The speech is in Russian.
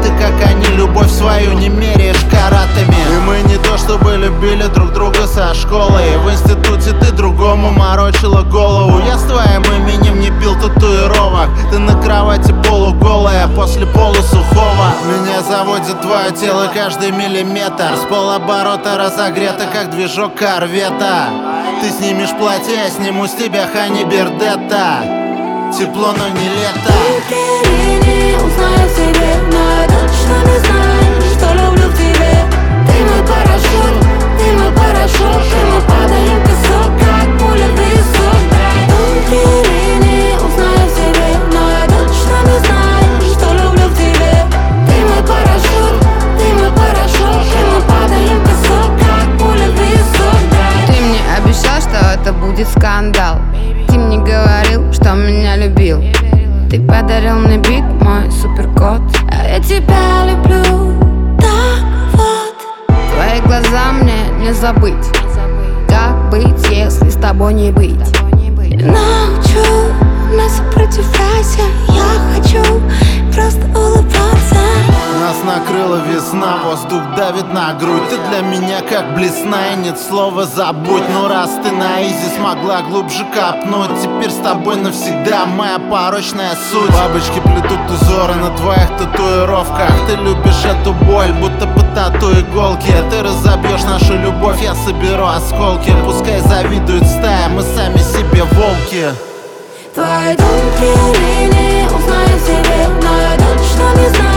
ты, как они, любовь свою не меряешь каратами. И мы не то чтобы любили друг друга со школы, и в институте ты другому морочила голову. Я с твоим именем не бил татуировок, ты на кровати полуголая после полусухого. Меня заводит твое тело каждый миллиметр, с полоборота разогрето, как движок корвета. Ты снимешь платье, я сниму с тебя Хани Бердетта. Тепло, но не лето. Не узнаю в себе, но я точно не знаю, что люблю в тебе. Ты мой парашют, ты мой парашют, и мы падаем в песок, как пуля в висок. Не узнаю в себе, но я точно не знаю, что люблю в тебе. Ты мой парашют, и мы падаем в песок, как пуля в висок. Ты мне обещал, что это будет скандал. Ты мне говорил, что меня любил. Ты подарил мне бит, мой суперкот. А я тебя люблю, так вот. Твои глаза мне не забыть. Как быть, если с тобой не быть? Научу, не сопротивляйся, я хочу просто улыбаться. Нас накрыла весна, воздух давит на грудь. Ты для меня как блесна, и нет слова забудь. Ну раз ты на изи смогла глубже копнуть, теперь с тобой навсегда моя порочная суть. Бабочки плетут узоры на твоих татуировках. Ты любишь эту боль, будто по тату-иголке. Ты разобьешь нашу любовь, я соберу осколки. Пускай завидует стая, мы сами себе волки. Твои тонкие линии узнаю в себе, но я точно не знаю,